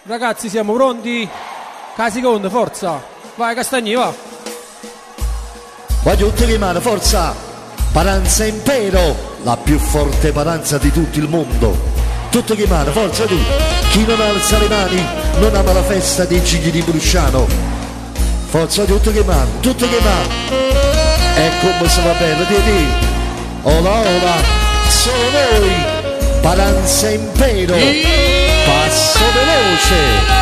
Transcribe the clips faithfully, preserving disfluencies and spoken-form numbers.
Ragazzi, siamo pronti? Casiconde, forza. Vai Castagni, va. Vai tutti le mani, forza. Paranza Impero, la più forte paranza di tutto il mondo. Tutte le mani, forza tu. Chi non alza le mani non ama la festa dei Gigli di Brusciano. Forza tutte le mani, tutte le mani. E come si va bene, di di. Ola ola, solo noi. Paranza Impero, passo veloce.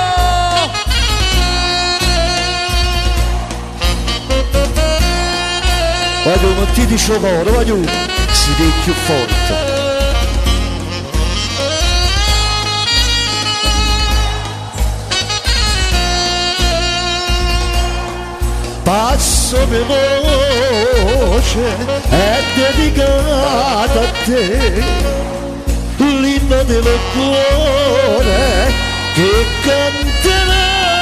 Vai tu, non ti dice cuore, vai tu, si dei più forte. Passo veloce è dedicato a te, l'inno del cuore che canterà.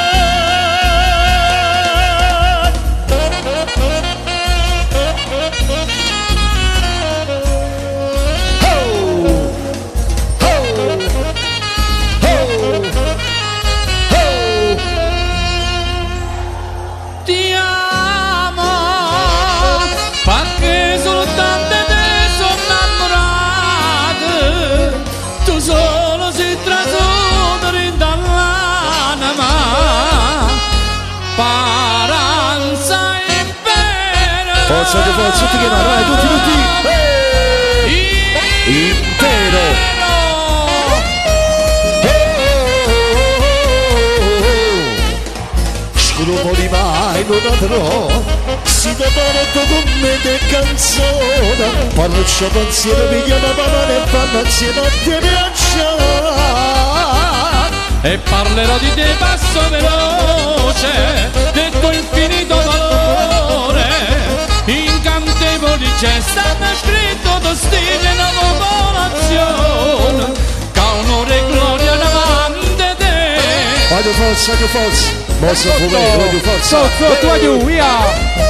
Forza, forza, tutti che vanno, vai, tutti, tutti! Hey! Impero! Scrupoli mai non avrò, si devono con me de canzone, parliccio pensiero, pigliano la mano e fanno assieme a te piaccia. E parlerò di te passo veloce, del tuo infinito valore. Incantevoli gesta hanno scritto tuo stile la popolazione, che onore e gloria davanti a te. Vai tu forza, tu forza, mossa fuori, vai tu forza. Sotto, tu vai giù, via.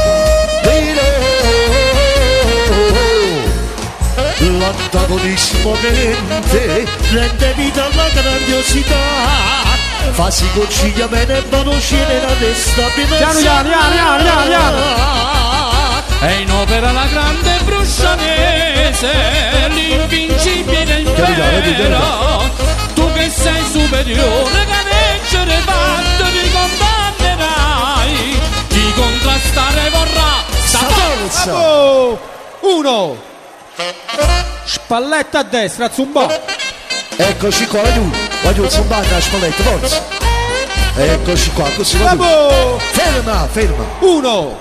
L'antagonismo mente rende vita alla grandiosità, fa si conciglia bene e conoscere la testa piena. Piano, piano, piano, piano, piano. È in opera la grande bruscianese, l'invincibile impero. Tu che sei superiore, caneggere fatto ricondannerai. Chi contrastare vorrà sta forza. Uno. Spalletta a destra, Zumba. Eccoci qua, vai giù, vai giù, Zumba, a spalletta, forza. Eccoci qua, così va giù. Ferma, ferma. Uno.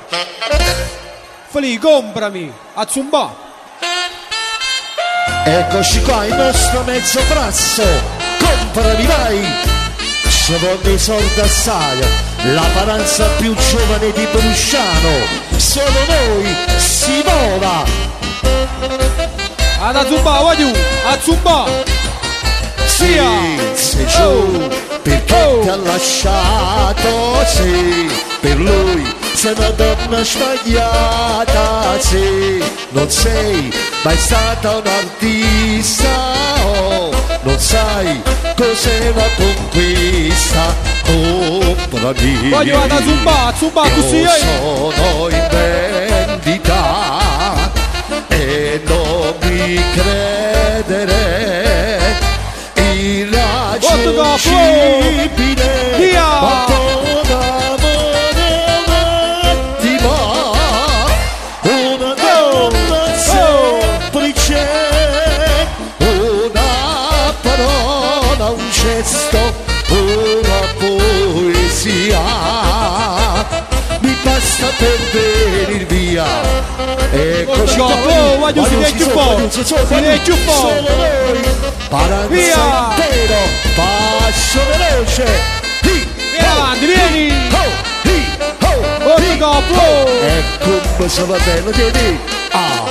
Feli, comprami a Zumba. Eccoci qua, il nostro mezzo frasso. Comprami, vai. Se vuoi soldi assai, la paranza più giovane di Brusciano. Solo noi si vola. Ad Zumba, vai giù, a Zumba. Sia, sei giù, perché oh. ti ha lasciato, sì, per lui sei una donna sbagliata, sì, non sei mai stata un artista, oh, non sai cos'è una conquista, oh, bravi. Voglio ad Zumba, Zumba così. Io sono in vendita e non mi credere, irraggiungibile, ma con amore ti va, una donna semplice, una parola, un gesto, una poesia, mi basta per venir via. Eccoci qua, oh, voglio si viene più forte, si viene più forte. Paranza Impero, passo veloce. Vieni avanti, vieni. Oh, dopo. E come se va bene, vedi? Ah,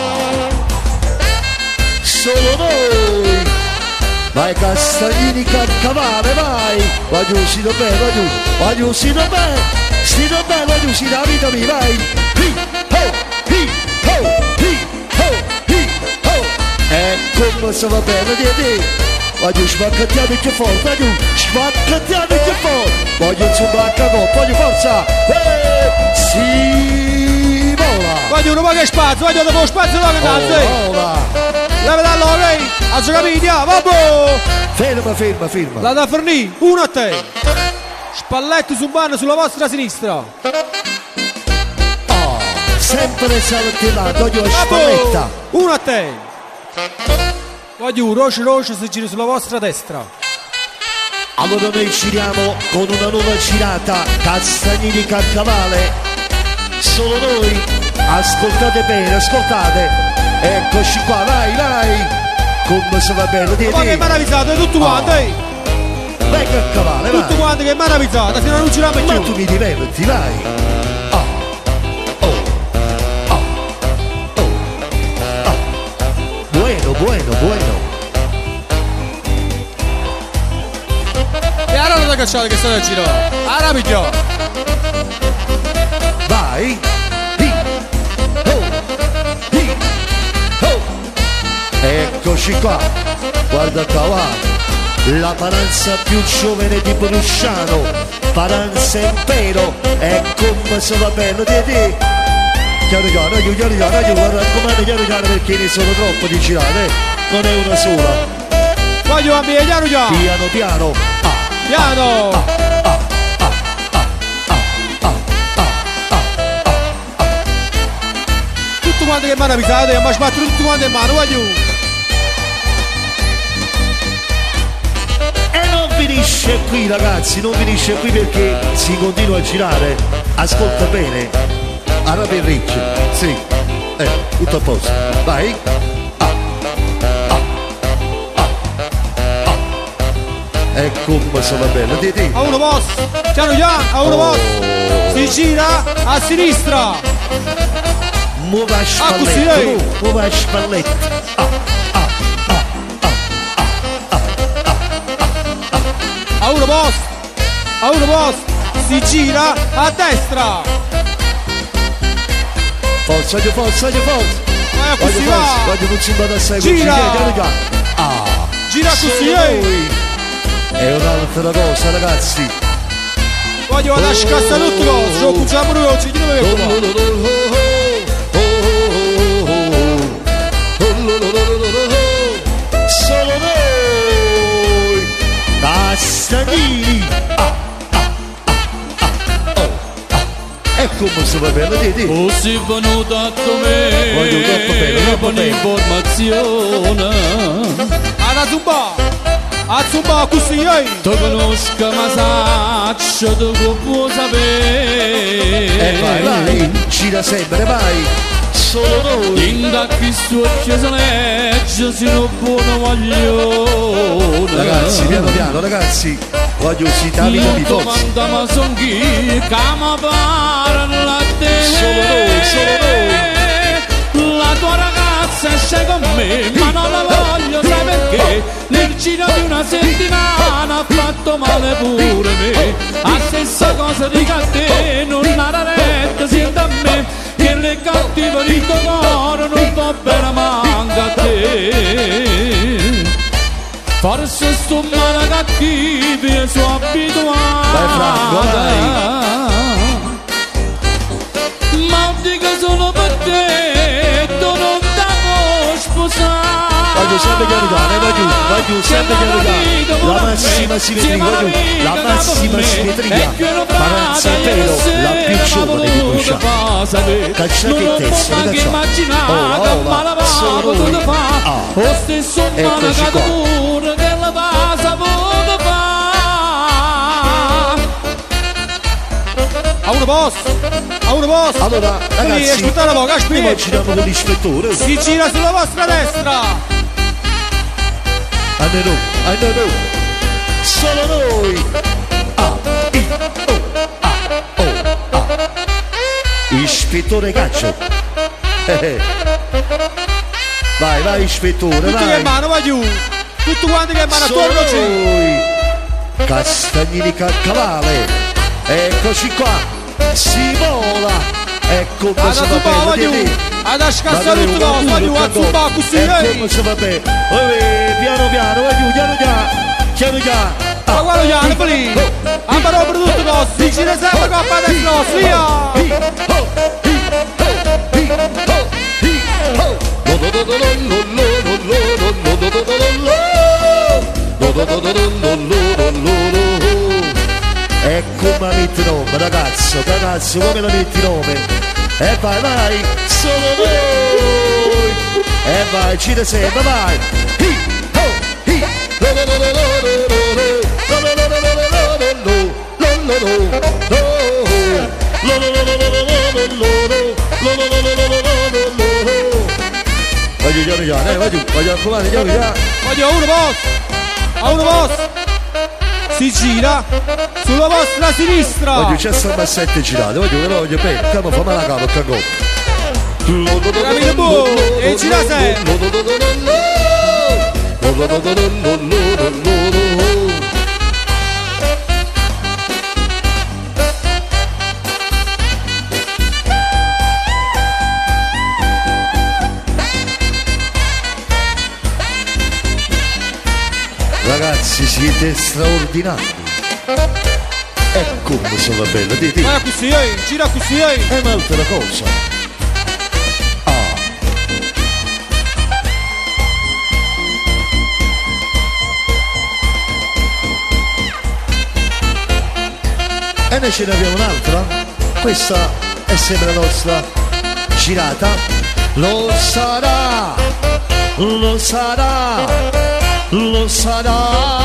solo noi. Vai Castagnini, Carcavale, vai. Vai giù, si da bene, vai giù. Vai giù, si da bene. Si da bene, vai giù, si da vita mia, vai. Hi, ho, hi, ho, hi, ho, hi, ho. E come se va bene, vedi? Vai giù, sbaccattiamo più forte, vai giù. Svaccatiamo che fuori. Voglio un zumba a voglio forza. Eh, si vola. Voglio un po' che spazio, voglio un po' spazio da che danze. Vola. La vedallo, ok? A giocare, vabbè. Ferma, ferma, ferma. La da fornì, uno a te. Spalletto su banno sulla vostra sinistra. Oh, sempre saltellato, voglio la spalletta. Uno a te. Voglio un roce roce se gira sulla vostra destra. Allora noi giriamo con una nuova girata, Castagnini Caccavale. Solo noi, ascoltate bene, ascoltate. Eccoci qua, vai, vai. Come se va bene, di Ma che maravizzato, tutti quanti. Oh. Vai Caccavale, vai. Tutti quanti che maravizzato, se non non giriamo più. Ma tu mi diverti, vai. Oh, oh, oh, oh, oh. Bueno, bueno, bueno. E ora non da cacciare che sta a girare. Ora pigliò. Vai. Hi. Oh. Hi. Oh. Eccoci qua. Guarda qua, va. La paranza più giovane di Brusciano, Paranza Impero, e come se va bene di te. Chiaro chiaro, io chiaro chiaro, io guarda raccomando chiaro chiaro perché ne sono troppo di girare, non è una sola. Voglio a me, chiaro chiaro. Piano piano. Ah. Piano. Ah, ah, ah, ah, ah, ah, ah, ah, ah. Tutti quanti che maravizzato, ma sbatto tutti quanti in mano, voglio. E non finisce qui ragazzi, non finisce qui perché si continua a girare. Ascolta bene. Ara per ricci, sì. Eh, tutto a posto. Vai. Ah, ah, ah, ah. E come se va bene, di te. A uno boss, piano piano, a uno boss. Si gira a sinistra. Muova spalletta, muova spalletta. Ah, ah, ah, ah, ah, ah, ah. A uno boss, a uno boss. Si gira a destra. Forza, voglio forza, voglio forza. Vai a Voglio così forza, va. voglio non si vada assai. Gira. Ah, Gira così, solo eh. noi. È un'altra cosa ragazzi. Voglio la scassa tutto cosa. Ci occupiamo noi oggi, chi dove vengo? Solo noi. Castagnini. Ah, ah, ah, ah, oh, ah. E come se va bene, di te. O si venuto a me Voglio troppo bene, troppo con bene. informazione. A zumba. A zumba così, eh. Ti conosco ma saccio tu che puoi sapere. E vai, vai, gira sempre, vai. Solo noi. Inda chi suocchia se legge si non buono voglione. Ragazzi, piano piano, ragazzi. Voglio citare di Molto forza. manda ma son chi che mi parlano a te. Solo noi, solo noi. La tua ragazza esce con me, ma non la voglio sai perché. Nel giro di una settimana ha fatto male pure me. La stessa cosa dico a te, non la retta senta a me. Che le cattive di tuo cuore non va bene manca a te. Forse sto male cattivi e sono abituato. Vai Franco, Ma dico solo per te, tu non devo sposare. Voglio sempre chiaricare, voglio, voglio sempre chiaricare. La massima simmetria, voglio, la massima simmetria. Paranza Impero, la più giovane di Brusciano. Cacciatezza, ragazzi. Oh, oh, ma solo noi. Ah, Lo stesso male eccoci che qua. pure che la passa poco fa. A uno boss. A uno boss. Allora, Sì, ragazzi, ascoltate un po', prima caspita. giriamo con l'ispettore. Si gira sulla vostra destra. I don't know, I don't know. Solo noi. Ah, I, oh, ah, oh, ah. Ispettore Caccio. Eh, eh. Vai, vai, ispettore, Tutti che vai. mano, va giù. Tutti quanti che mano, Solo attorno giù. noi. Castagnini Caccavale. Eccoci qua. Si vola. Ecco come Ad si a va zumba, va bene, giù. vedi? Ad a scassare Magari tutto un cosa, va giù. A zumba così, Ecco eh. come si va bene. Eh, piano piano, va giù, piano piano. Piano piano. Ma guarda gli anni, lì. Ambaro prodotto nostro, si gira sempre coppa a destra nostra, via. E come metti nome, ragazzo, ragazzo, come la metti nome? E vai, vai, solo noi! E vai, ci ne sei, vai, vai! Hi, ho, hi, lo, lo, lo, lo, voglio già già, eh, voglio, voglio comare già già. Voglio a uno boss, a uno boss. Si gira sulla vostra sinistra. Voglio c'è sta bassette girate, voglio che lo voglio bene, camo fa male a capo, cagò. Capite boh, e gira sempre. Ragazzi, siete straordinari. E come sono bello, dite. Vai così, eh, gira così, eh. È un'altra cosa. Ah. E noi ce ne abbiamo un'altra. Questa è sempre la nostra girata. Lo sarà, lo sarà. Lo sarà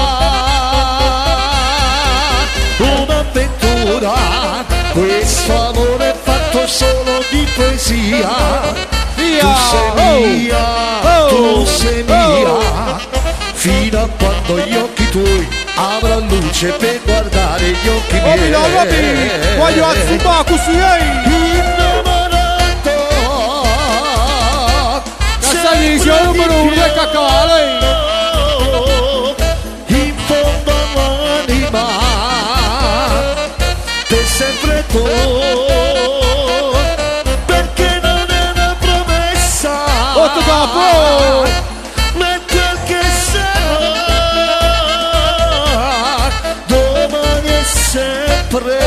un'avventura, questo amore è fatto solo di poesia. Via! Tu sei mia, Oh! tu sei Oh! mia, fino a quando gli occhi tuoi avranno luce per guardare gli occhi Oh, miei. mi do, capi? Voglio a zumba così, eh. Innamorato, Castelli, sia il numero uno del cacao, eh. Sempre tu, perché non è una promessa, Otto capo, ma quel che sarà, domani è sempre,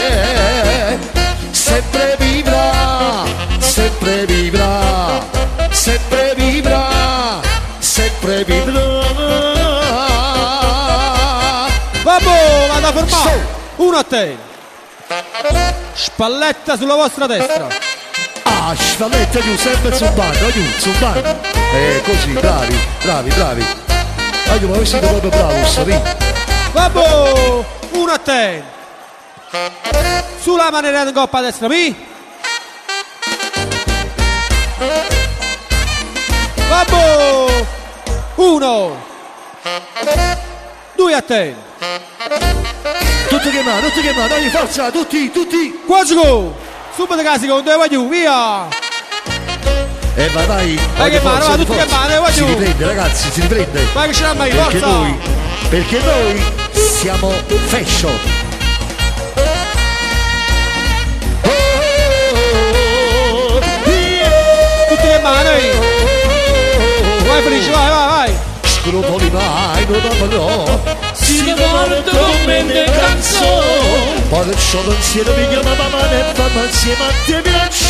sempre vivrà, sempre vivrà, sempre vivrà, sempre vivrà. vabbè, vado a fermare. Uno a te. Spalletta sulla vostra destra. Ah, spalletta giù, sempre sul banco, giù, sul banco. Eh, così, bravi, bravi, bravi. Voglio, ma voi siete proprio bravi, sapi? Vabbè, uno a te. Sulla maniera di coppa a destra, mi. Vabbè, uno. Due a te. Tutti che mano, tutti che mano, dai, forza, tutti, tutti. Qua giù. Subito casi con due voglio, via. E vai, vai. Vai che mano, va, tutti che mano, vai Si giù. riprende, ragazzi, si riprende. Vai che ce l'ha mai, Perché forza. noi, perché noi siamo fashion. Tutti che mano, eh. Vai felice, vai, vai, vai. Scrupoli mai, non avrò. Si ne porta come le canzoni. Perciò non siete mia mamma ne fanno insieme a te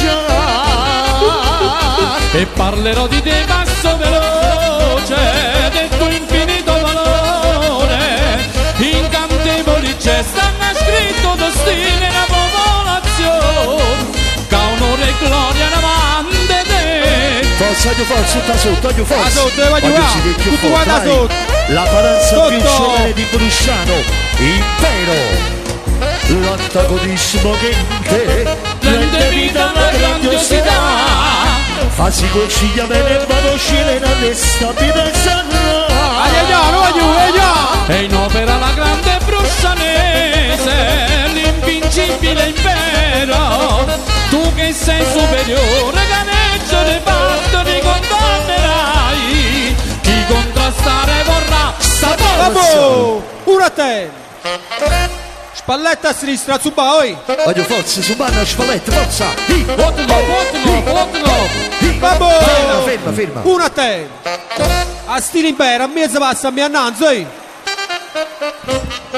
piaccia. E parlerò di te passo veloce, del tuo infinito valore. Incantevoli gesta ha scritto destino una popolazione, che onore e gloria davanti a te. Forza, voglio forza, tutta sotto, voglio forza. Da sotto, voglio Voglio là. siete più Tutto forti, qua da vai. sotto. La paranza più Sotto. giovane di Brusciano, impero. L'antagonismo che in te Rende vita una grandiosità. Fasi consiglia bene e vado scene nelle stabilità. Agliano, voglio, agliano. E in opera la grande bruscianese, l'invincibile impero. Tu che sei superiore, caneggio di fatto ti condannerai. Chi contrastare vorrà sta forza. Vabbè, uno a te. Spalletta a sinistra, Zuba, oi. Voglio forza, su banna, spalletta, forza. Hi. Ottimo, ottimo, ottimo. Hi. Vabbè. Ferma, ferma, ferma. Uno a te. A stile impero, a mezzo passa, a mia annanzo, oi.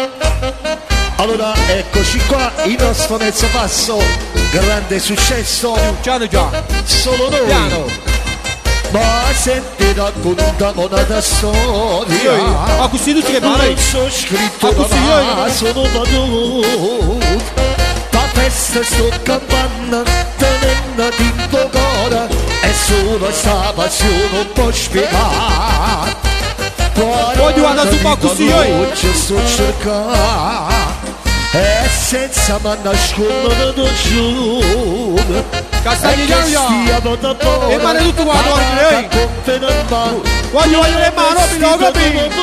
Allora eccoci qua, il nostro mezzo passo, grande successo, Già già. solo noi. Piano. Ma senti raccontiamo una storia. Ma così tutti che male. Non sono scritto Ma così da io- ma sono padrone. Da festa sto campando, tenendo tinto cuore. E solo sta passione non può spiegare. Voglio andare su qua così io. Ci sto cercando. E senza ma nascondere da giù. Castagliano già. E E male tutto qua, guarda, ehi. Voglio voglio le mani, non lo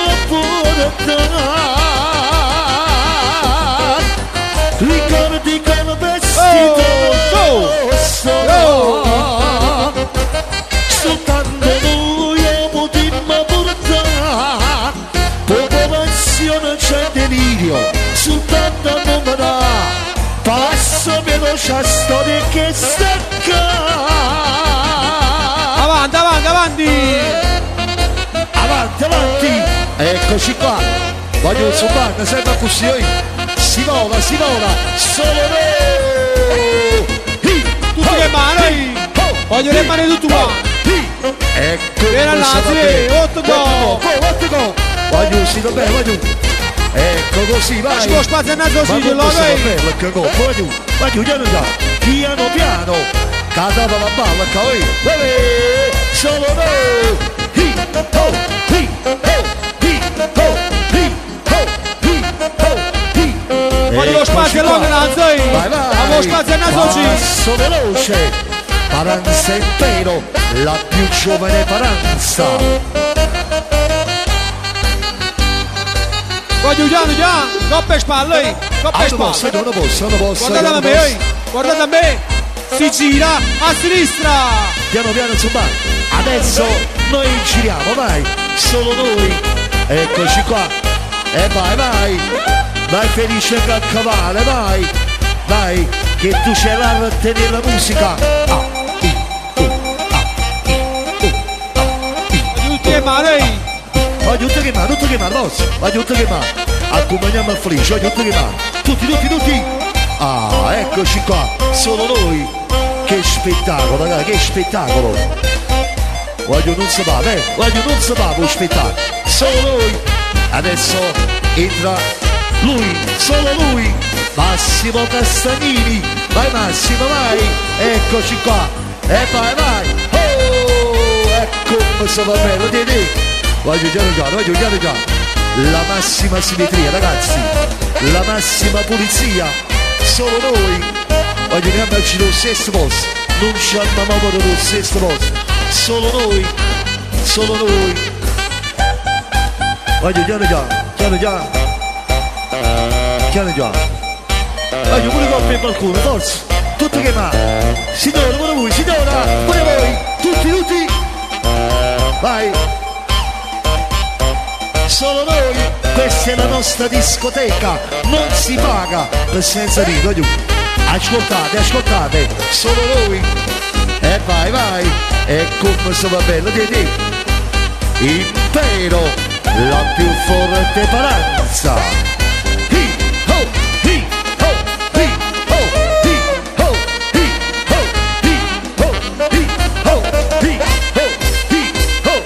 ricordi come vestito Oh, soltanto noi potremmo portare popolazione c'è delirio soltanto numero passo veloce a storia che stacca Avanti, avanti, avanti. avanti avanti eccoci qua voglio subare sempre così si vola si vola solo noi Tutti che male. Voglio le mani tutti qua. ecco Vieni Lazio, otto gol. otto gol voglio si bene voglio ecco così vai Ci può spazio in mezzo ma sì, non lo possiamo vedi. farlo che gol voglio voglio piano piano piano piano cadava la palla cavolo solo noi hi ho hi ho hi ho hi ho hi ho hi Voglio lo spazio lungo Lazio. vai vai Avevo spazio in mezzo sì. passo veloce Paranza Impero la più giovane Paranza Voglio già, già. Coppe spalle. Coppe non spalle. posso non posso non posso Guardate a non me, posso. ehi. Guardate a me. Si gira a sinistra. piano piano insomma adesso noi giriamo vai solo noi eccoci qua e vai vai vai felice caccavale vai vai che tu c'è l'arte della musica ah, i, uh, ah, i, uh, ah, i. Tutti che male. Voglio tutto che mano tutto che mano boss voglio tutto che mano accompagniamo a felice voglio tutto che mano tutti tutti tutti ah eccoci qua solo noi che spettacolo ragazzi che spettacolo voglio non sapere eh voglio non sapere lo spettacolo solo noi adesso entra lui solo lui Massimo Castagnini vai Massimo vai eccoci qua e vai vai oh ecco come sta va bello di di voglio già già voglio già già la massima simmetria ragazzi la massima pulizia solo noi voglio cambiarci lo stesso posto non ci andiamo lo stesso posto solo noi solo noi voglio già già già già già già voglio pure colpire qualcuno forza tutto che va signora pure voi signora pure voi tutti tutti vai solo noi questa è la nostra discoteca non si paga per senza dire voglio ascoltate ascoltate solo noi e vai vai e come sta bello di di Impero la più forte Paranza hi ho hi ho hi ho hi ho hi ho hi ho hi ho hi ho hi ho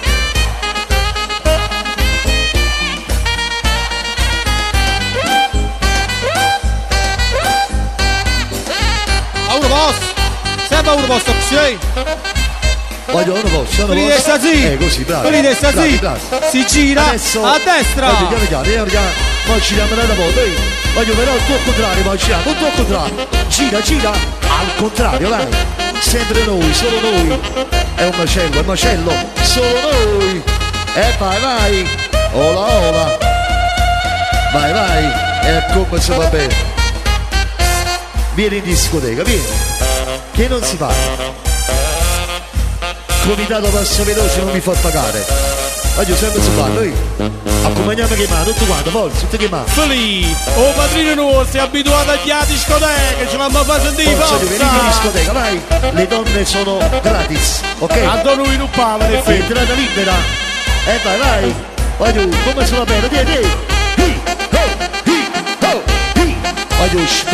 Uno boss. Sempre uno boss opzione. voglio non posso non Quelli posso destra sì. eh così bravo Quelli destra bravi, sì. bravi. Si gira Adesso, a destra. voglio piano piano piano piano poi giriamo da volta eh. voglio però il tuo contrario poi giriamo il tuo contrario gira gira al contrario vai sempre noi solo noi è un macello è un macello solo noi e vai vai ola ola vai vai e come si va bene vieni in discoteca vieni che non si paga comitato passo veloce non mi fa pagare voglio sempre si fa noi accompagniamo che mano tutto quanto forza tutte che mano Felipe, oh padrino nostro, sei abituato agli a discoteche, ci vanno a fare sentire forza di venire in forza! discoteca vai le donne sono gratis ok A noi non parla di fede. entrata libera e vai vai voglio come si va bene di di hi ho hi ho hi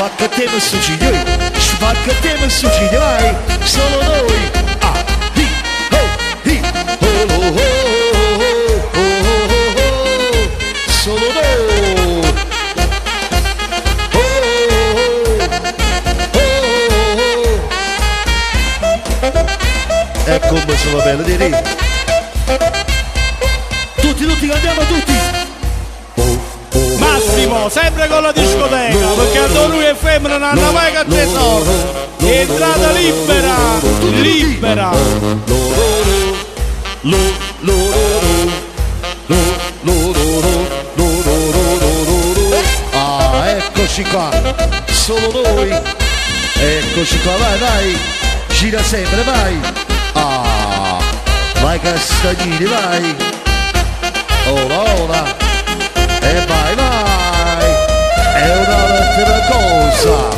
Spaccatemo il suicidio, spaccatemo il suicidio, vai, solo noi. Ah, hi, ho, hi, oh, oh, oh, oh, oh, oh, oh, solo noi. Oh, oh, oh, oh, oh. E come sono bello di lì. Tutti, tutti, cantiamo tutti. Massimo, sempre con la discoteca, perché quando lui e femmina non hanno mai cantato. Entrata libera, libera. Ah, eccoci qua, solo noi. Eccoci qua, vai, vai. Gira sempre, vai. Ah, vai Castagnini, vai. Ora, ora. E vai, vai. È un'altra cosa.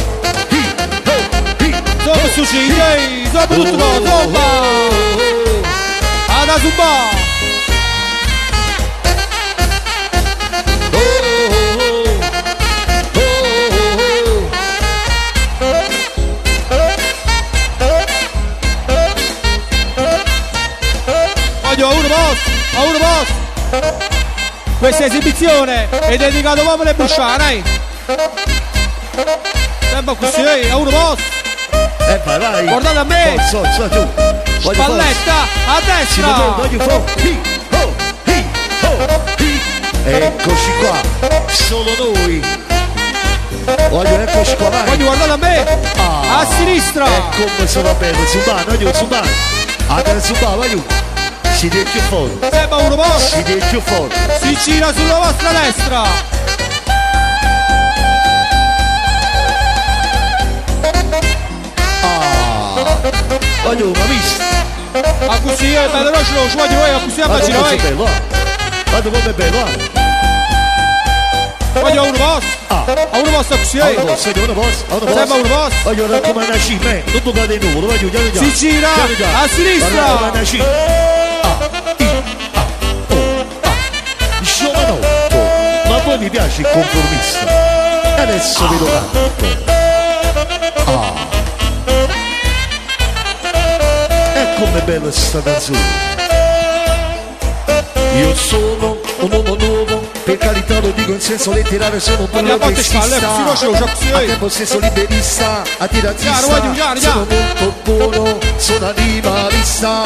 Dopo suicidio, ehi, dopo tutto, dopo. Ada Zumba. Voglio a uno boss, a uno boss. Questa esibizione è dedicata proprio alle busciare, dai. Sempre così, ehi, a uno boss. E vai, vai. Guardate a me. Forza, forza, tu. Voglio Spalletta a destra. Voglio fuoco. Hi, ho, hi, ho, hi. Eccoci qua. Solo noi. Voglio, eccoci qua, vai. Voglio guardare a me. Ah, a sinistra. E come sono bello. Zubano, voglio, Zubano. Andate a Zubano, voglio. Si deve più forte. Sembra uno boss. Si deve più forte. Si gira sulla vostra destra. Ah, voglio una vista. A così è bello, non ce lo voglio voi, a così è Guarda bello, come è bello, guarda come è bello, ah. Voglio uno boss. Ah, a uno boss a così a è. uno boss, uno boss, a uno boss. Sembra uno boss. Voglio raccomandare cime, non toccate nulla, voglio piano piano. Si gira piano piano. a sinistra. Raccomandare cime. Ah, i, ah, oh, ah. Giovanotto, ma poi mi piace il conformista. E adesso vedo tanto. Ah. E com'è bella sta canzone. Io sono un uomo nuovo, per carità lo dico in senso letterale, sono un Guarda, a volte spalle, così lo c'ho, c'ho così. a tempo stesso liberista, a tirazzista, Chiaro, voglio, chiaro, sono molto buono, sono animalista.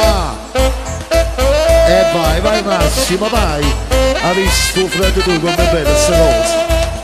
E vai, vai Massimo, vai. Ha visto Fred tu com'è bella sta cosa.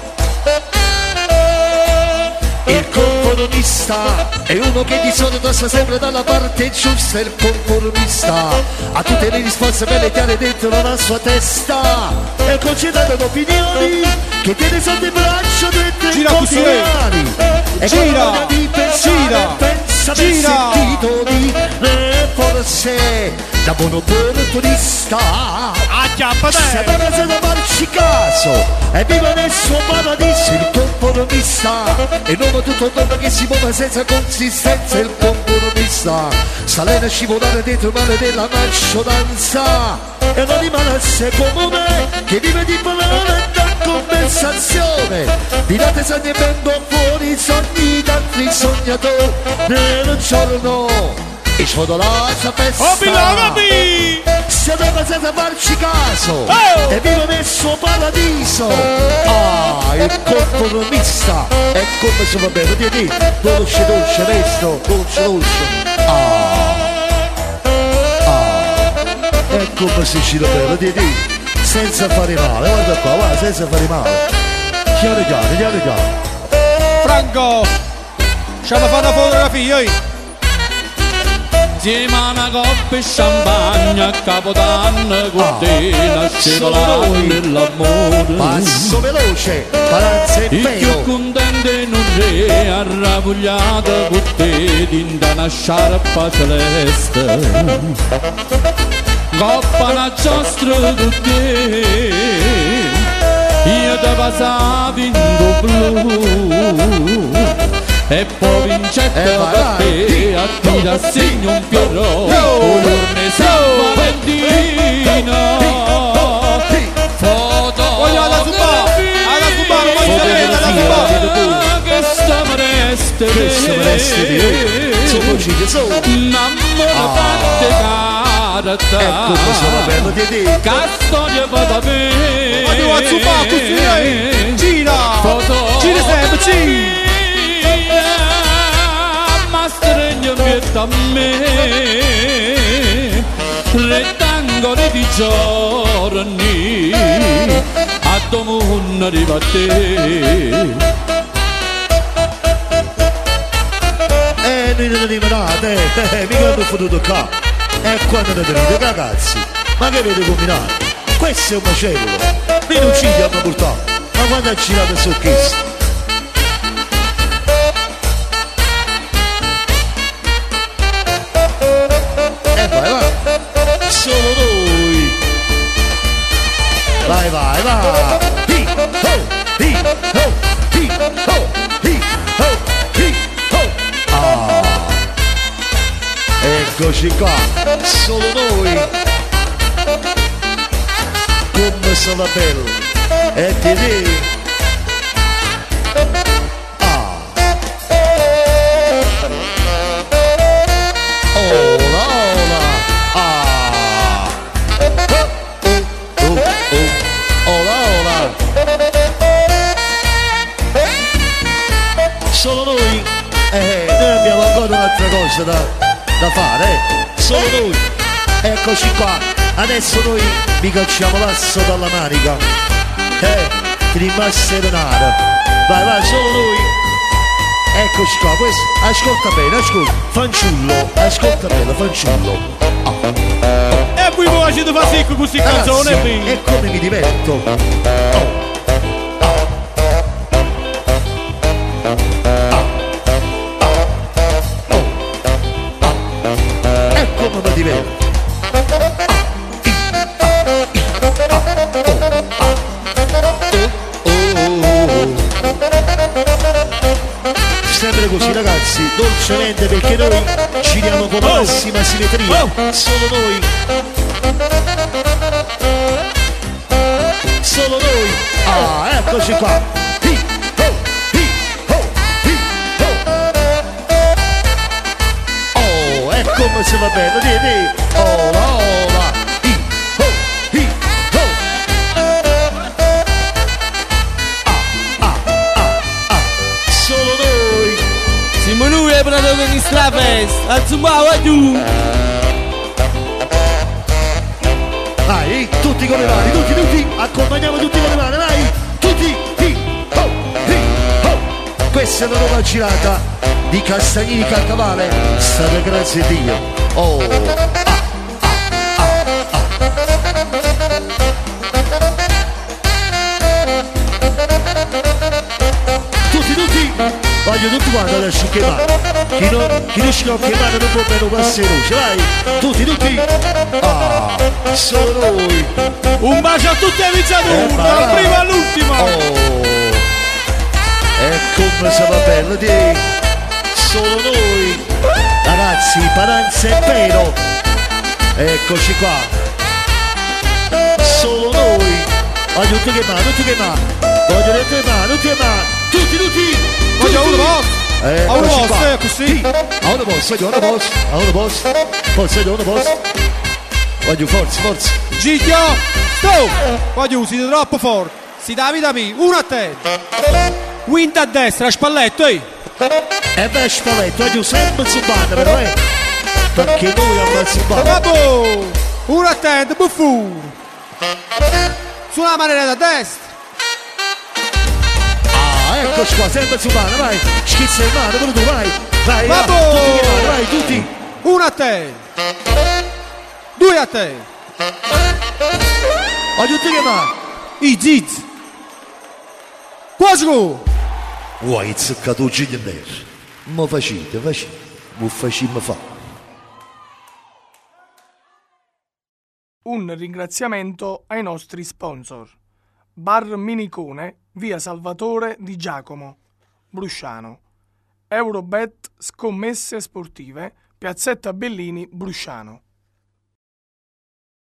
Il conformista è uno che di solito sta sempre dalla parte giusta. Il conformista ha tutte le risposte belle chiare dentro la sua testa. È concentrato in opinioni che tiene sotto il braccio dentro i consolari. E gira, di pensare, gira, pensa aver gira. sentito di me forse da buon opportunista. Acchiappa Se per da farci caso e vive nel suo paradiso il conformista e non tutto il mondo che si muove senza consistenza. Il conformista salena a scivolare dentro il mare della maggioranza. È un animale comune che vive di parole e da conversazione. Di notte sogni vengo fuori i sogni d'altri sognatori. Nel giorno e sfondo la sua festa. Oh, Pilogabi! Se deve senza farci caso Oh! e vive nel suo paradiso. Ah, il conformista è come se va bene di lì. Dolce, dolce, resto, dolce, dolce. Ah, ah, è come se ci va bene di lì. Senza fare male, guarda qua, guarda, senza fare male. Chiaro, chiaro, chiaro, chiaro. Franco, ci hanno fatto una fotografia, io. Insieme a una coppa e champagne a Capodanno con te nasceva nell'amore. Passo veloce, paranza e Il più pelo. contento in un re arrabbiato con te dinda una sciarpa celeste. Coppa una giostra con te, io te passavo in blu. E poi vincette Eh, vai, per vai. te a ti da segno un fiorò colorne San Valentino. Foto Voglio alla Zumba, alla Zumba, lo voglio sapere, alla Zumba. che sta resti che se resti di te, sono ciglia solo. Namoro fatte carta. Ecco cosa bello di te. Castoria vada bene. Ma tu a zupà così, eh? Gira! Gira sempre, gira! Ma stregno vieta a me. Rettangoli di giorni a domun arriva a te. Eh, noi non eliminate, eh, mica hanno fottuto qua. E quando ne tenete, ragazzi, ma che avete combinato? Questo è un macello, noi non ci abbiamo portato, ma quando ha girato su questo? E vai, vai, solo noi. Vai, vai, vai. Hi, ho, hi, ho, hi, ho, hi, ho, hi, ho. Ah. Eccoci qua, solo noi. Come sono bello. E ti dico. Ah. Ola, ola. Ah. Oh, oh, oh. Ola, ola. Solo noi. Eh, noi abbiamo ancora un'altra cosa da, da fare, eh. Solo noi. Eccoci qua. Adesso noi vi cacciamo l'asso dalla manica. Eh, ti rimasti denaro. Vai, vai, solo noi. Eccoci qua, questo, ascolta bene, ascolta. Fanciullo, ascolta bene, fanciullo. Ah. E voi mi facete fare secco così canzone qui. E come mi diverto. Oh. Sempre così ragazzi, dolcemente, perché noi giriamo con oh. massima simmetria, oh. solo noi, solo noi. Ah, eccoci qua. Hi, ho, hi, ho, hi, ho. Oh, è come se va bene, di, di. Ola, ola. Hi, ho, hi, ho. Ah, ah, ah, ah. Solo noi. Siamo noi e protagonista la festa, a Zumba, giù! Vai, tutti con le mani, tutti, tutti, accompagniamo tutti con le mani, vai, tutti, hi, ho, hi, ho. Questa è la nuova girata di Castagnini Carcavale, state grazie a Dio. Oh, ah, ah, ah, ah. Tutti, tutti, voglio tutti quanti adesso che va. Chi non, chi non scocca in mano non può bene passare luce, vai, tutti, tutti. Ah, solo noi. Un bacio a tutti i viaggiatori, Eh, dal primo all'ultimo! Oh, e come se va bello di solo noi. Ragazzi, Paranza è vero. Eccoci qua. Solo noi. Voglio tutti che mano, tutti che mano. Voglio le tue mani, tutti che mano. Tutti, tutti. Voglio uno posto! A uno Eccoci posto, qua. è così! Sì. A uno posto, voglio uno posto, a uno posto. Forza, voglio uno posto. Voglio forza, forza. Gigio! Stop! Voglio, siete troppo forti! Si dà vita a me, uno a te! Quinta a destra, a spalletto, ehi! E beh, spaletto, voglio sempre zubare, però, eh. Perché noi abbiamo zubare. Vabbè! Uno a te, buffo! Sulla la manera da destra! Ah, eccoci qua, sempre zubare, vai. Schizza in mano, però tu, vai. Vai, Vabbè! vai, tutti che vai, vai, tutti. Uno a te! Due a te! Voglio tutti che vai. I ziz! Quasi! Vuoi ziccato gigli nero. Ma facite, facite. Ma facciamo fa. Un ringraziamento ai nostri sponsor. Bar Minicone, via Salvatore di Giacomo, Brusciano. Eurobet, scommesse sportive, piazzetta Bellini, Brusciano.